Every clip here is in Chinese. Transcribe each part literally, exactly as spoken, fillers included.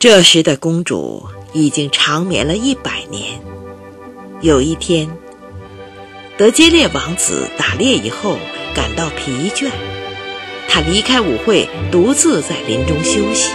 这时的公主已经长眠了一百年。有一天，德阶列王子打猎以后感到疲倦，他离开舞会，独自在林中休息。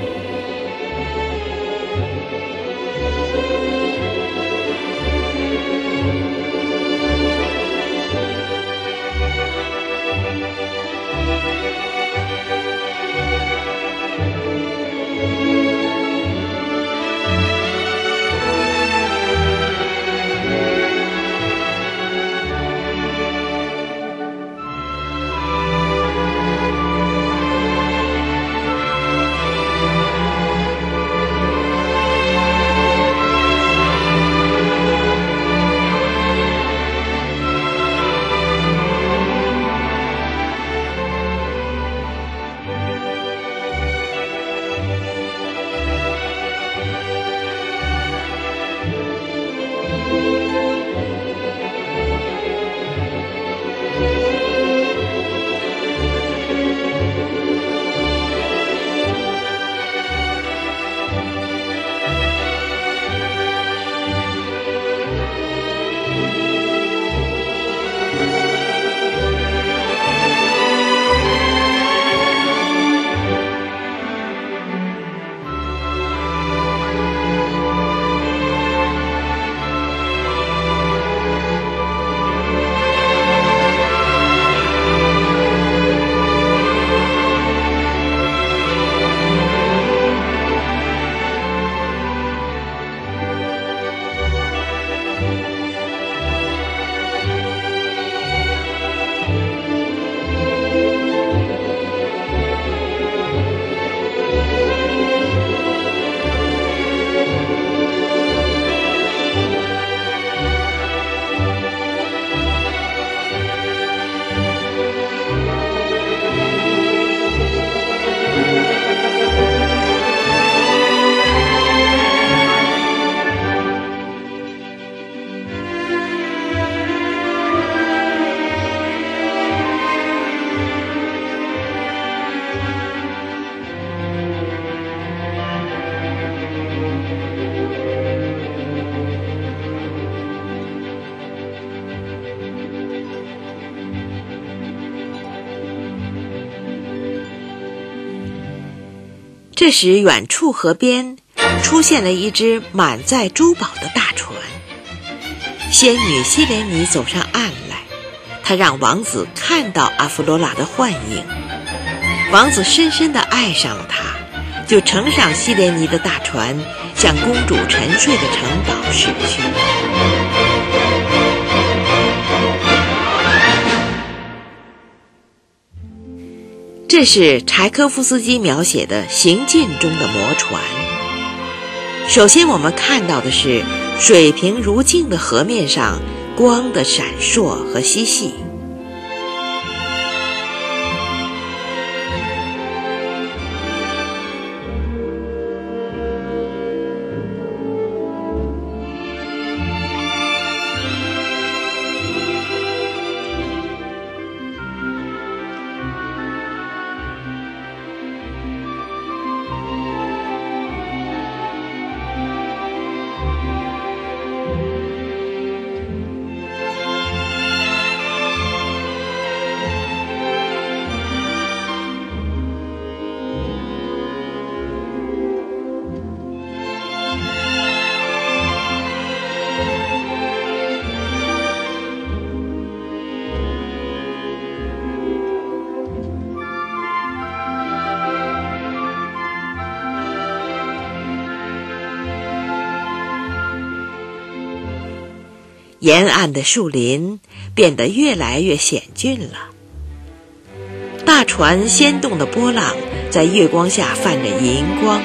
这时，远处河边出现了一只满载珠宝的大船。仙女希莲尼走上岸来，她让王子看到阿弗罗拉的幻影。王子深深地爱上了她，就乘上希莲尼的大船，向公主沉睡的城堡驶去。这是柴科夫斯基描写的行进中的魔船。首先我们看到的是水平如镜的河面上光的闪烁和嬉戏。沿岸的树林变得越来越险峻了，大船掀动的波浪在月光下泛着银光。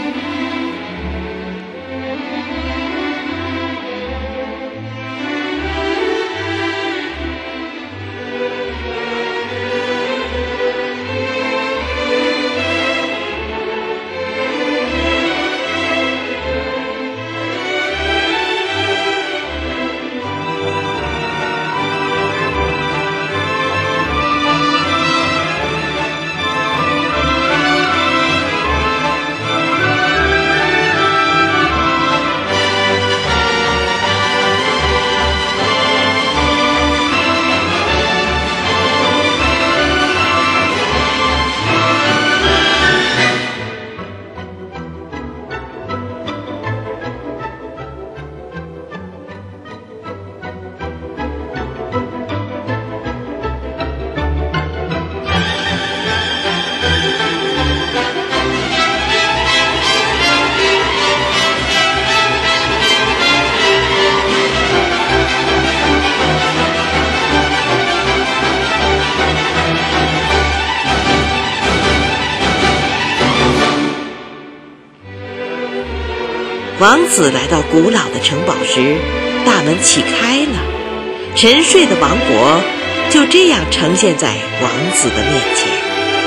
王子来到古老的城堡时，大门启开了，沉睡的王国就这样呈现在王子的面前。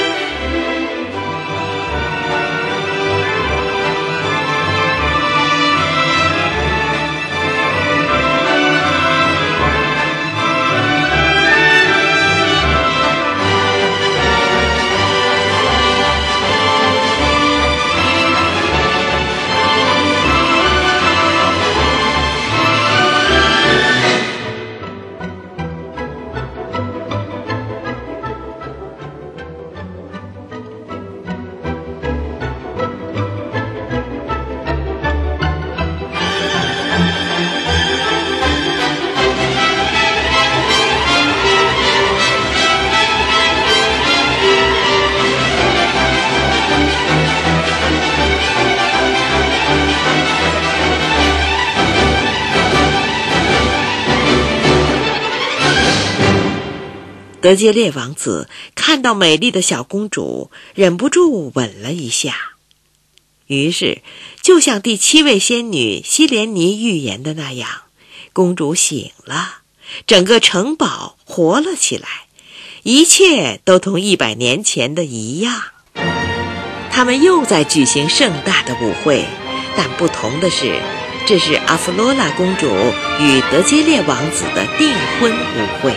德杰列王子看到美丽的小公主，忍不住吻了一下。于是，就像第七位仙女希莲尼预言的那样，公主醒了，整个城堡活了起来，一切都同一百年前的一样。他们又在举行盛大的舞会，但不同的是，这是阿弗罗拉公主与德杰列王子的订婚舞会。